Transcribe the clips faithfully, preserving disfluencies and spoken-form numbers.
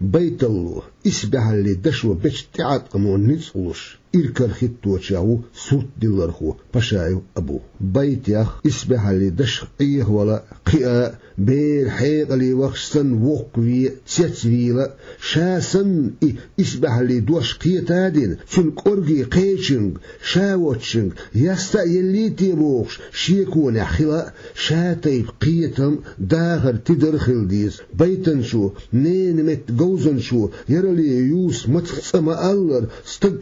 بيت الله إسبح اللي دشوا بجتعت أمون نتقوش إركر خطوة شاو سوت دلرخو بشايو أبو بيت يخ إسبح اللي دش إيه ولا قيا بير حيق اللي وخسن وقوي تسويلا شاسن إسبح اللي دوش قيتادين سنك أرغي قيشنج شاوتشنج يستا يلي تيبوخش شيكون خلا شاتيب قيتم داغر تدرخل ديس بيتن شو نين مت جوزن شو يرلي يوس متخصم ألر استق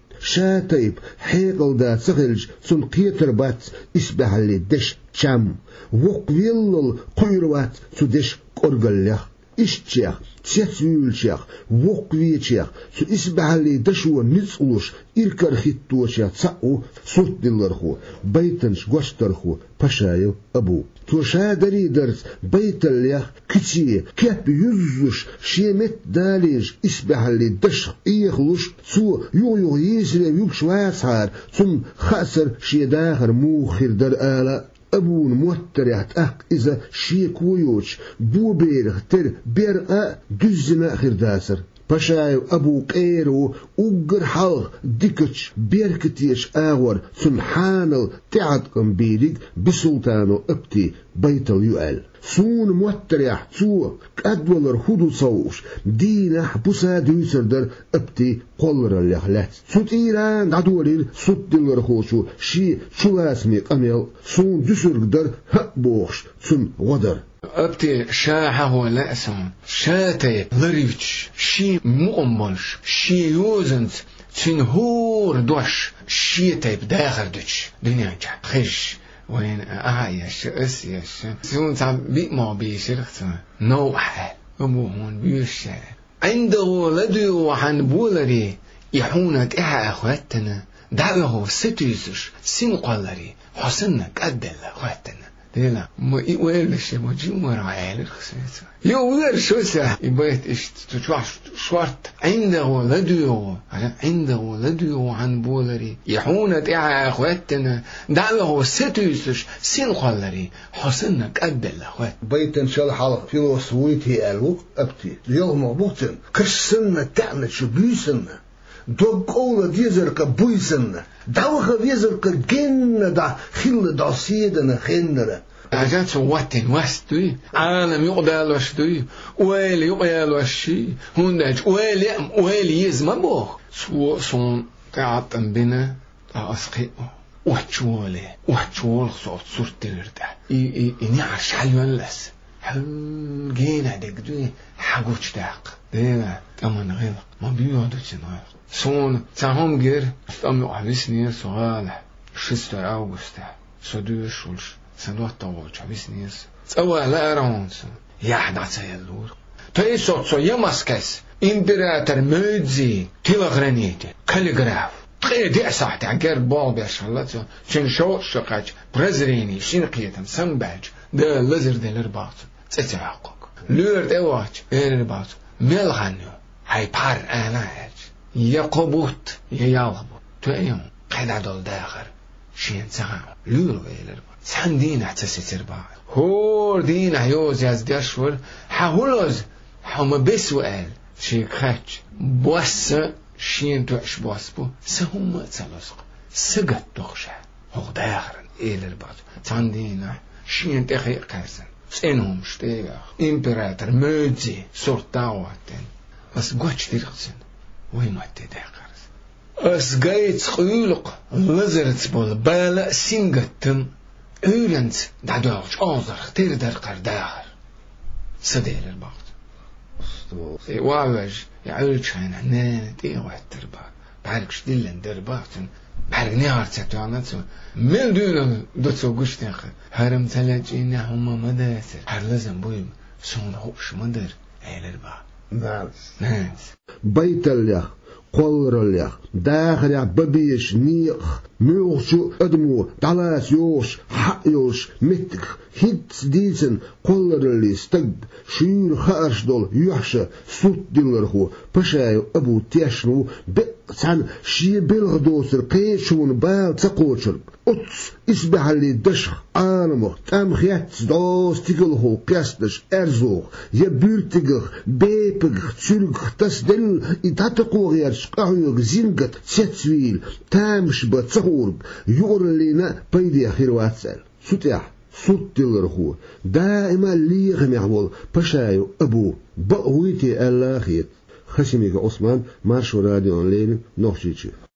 شاتيب حيقل دا تغلج سن قيتر بات إسبح اللي دش شام وقويل قيروات سدش قرقل إشتيخ تسيولشيخ وقويتشيخ سو إسبح اللي دشوا نتقلوش إركر خطوشيخ تسعو صوت دلرخو بيتنش قوشترخو بشايو أبو توشا دري درس بيت الليخ كتي كيب يزوش شيمت داليج إسبح اللي دش إيخلوش سو يو يو يسري يوكشواتسار ثم خاسر شي داخر موخر در آلا أبون موتريات أك إذا شيك ويوش بو بيرغ تر بيرغ دزنا آخر داسر بشايو أبو قيرو أقر حلق ديكتش بيركتيش آور سنحانل تعدكم بيريق بسلطانو ابتي بيت اليوال سون موتريح سو أدولر خدو صوش دينا بوسا دوسر در ابتي قولر اللحلات سوت إيران دادورير سوت دلر خوشو شي شلاسمي قميل سون دوسر در هقبوش سن غدر ابتي شاحه ولا اسم شاتي لريتش شي مؤمنش شي يوزنت تنهور دوش شي تيب داخل دوش دنيا خش وين اعيش اسيش سون تاع بي ما بيشرخت نوح ابوهون بيش عنده لدو عن بولري يحونك اها اخواتنا دعوه ستيسش سين قلري حسنك ادل اخواتنا لا ما يقولش ما جمر عيال الخسيت يقول شو سه يبيت إيش تشوف شورت عنده ولده عنده ولده عن بولري يحونة إع أخواتنا دعوه ستيسش سين قلري حسنك قد الأخوات بيت إن شاء الله حلق في وصويتي قالوا أبتي اليوم مبوطن كسرنا تعمل شبيسنا دوق أولا ديزرك بويسنا دعوه ديزرك جن دا خل دا سيدنا خنرة أجت واتن وستوي عالم يقبل وشتوي ويل يقبل وشي هندج ويل ويل يزم بوه سو صون قاعدن بنا أسقي وحشولي وحشول صوت صورة الرده إي إي إني عرش حيوان لس هل جينا دقدوي حقوش داق دينا تمن غلق ما بيقعدوش نغلق صون تاهم غير استمع عبسني سؤال شستر أوغستا صدور شولش سنوات طوالش عبسني سوا لا أرانس يحدع سيالور تاي صوت صو يمسكس إمبراطور مودزي تيلغرانيتي كاليغراف تخيل دي ساعة عقار باب يا شالات شن شو شقاج برزريني شن قيتم سنباج ده لزر ده الرباط تتعقق لورد اواج الرباط ملغنو هاي بار اناج يقبوت ييالبو تو ايون قيد عدل داخر شين سغام لورو الرباط سندين احتسي ترباع هور دين عيوز ياز داشور حهولوز حوم بسوال شي خاتش بوس شين توعش بواسبو سهم تسلسق سقط تخشى هو داخرن إلى البعض تاندينا شين تخيق كارسن سينهم شتيغا إمبراطور مودزي سورتاواتن بس قوتش تيرقسن وين واتي داخرس أس قايت خيولق لزرت بول بالا سينغتن أولنت دعدوغش أوزر ختير درقر داخر سدير البعض واوج يعولش عن هنان تيه واحد ترباط بعركش دلن درباطن بعرك نهار تتوانتو مل دون دوتو قوش تنخل هرم تلاجينا هما مداسر هر لازم بويم سون هوش مدر عيل البعض ناس ناس بيت الليخ قولر الليخ داخل يا ببيش نيخ ميوشو ادمو دالاس يوش حق يوش متك هيت ديسن قولر اللي استقد شير خارش دول يحشى صوت دلرخو بشايو ابو تيشنو بقسان شي بلغ دوسر قيشون بال تقوشر أتس إسبح اللي دش آنمو تام خيات دوس تيكله قياسدش أرزوغ يبير تيغ بيبغ تسلغ تسدل إتاتقو غير شقاهيوغ زينغت تسويل تامش بتصغورغ يغر لنا بيدي أخير واتسال سوتيح صوت دلرخو دائما ليغ معول بشايو أبو بقويتي الله خير خشميك عثمان مارشو راديو أونلاين نوخشيتشي